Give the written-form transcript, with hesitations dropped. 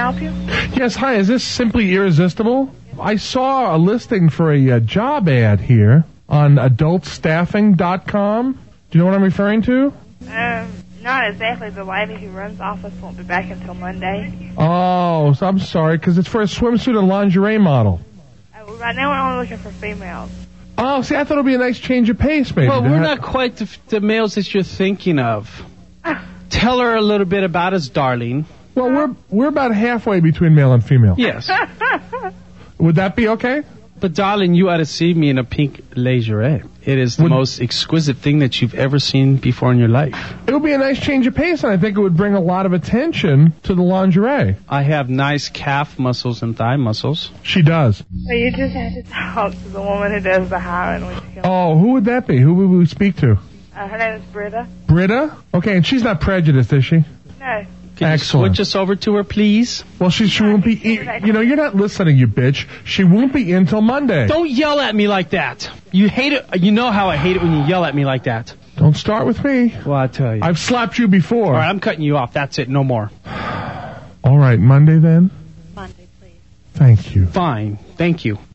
help you? Yes, hi, is this Simply Irresistible? I saw a listing for a job ad here on adultstaffing.com. Do you know what I'm referring to? Not exactly. The lady who runs the office won't be back until Monday. Oh, so I'm sorry, because it's for a swimsuit and lingerie model. Right now we're only looking for females. Oh, see, I thought it would be a nice change of pace, maybe. Well, we're not quite the males that you're thinking of. Tell her a little bit about us, darling. Well, we're about halfway between male and female. Yes. Would that be okay? But, darling, you ought to see me in a pink lingerie. It is the most exquisite thing that you've ever seen before in your life. It would be a nice change of pace, and I think it would bring a lot of attention to the lingerie. I have nice calf muscles and thigh muscles. She does. So you just have to talk to the woman who does the hiring. Oh, who would that be? Who would we speak to? Her name is Britta. Britta? Okay, and she's not prejudiced, is she? No. Can you switch us over to her, please? Well, she won't be... you're not listening, you bitch. She won't be in till Monday. Don't yell at me like that. You hate it. You know how I hate it when you yell at me like that. Don't start with me. Well, I tell you. I've slapped you before. All right, I'm cutting you off. That's it. No more. All right, Monday then? Monday, please. Thank you. Fine. Thank you.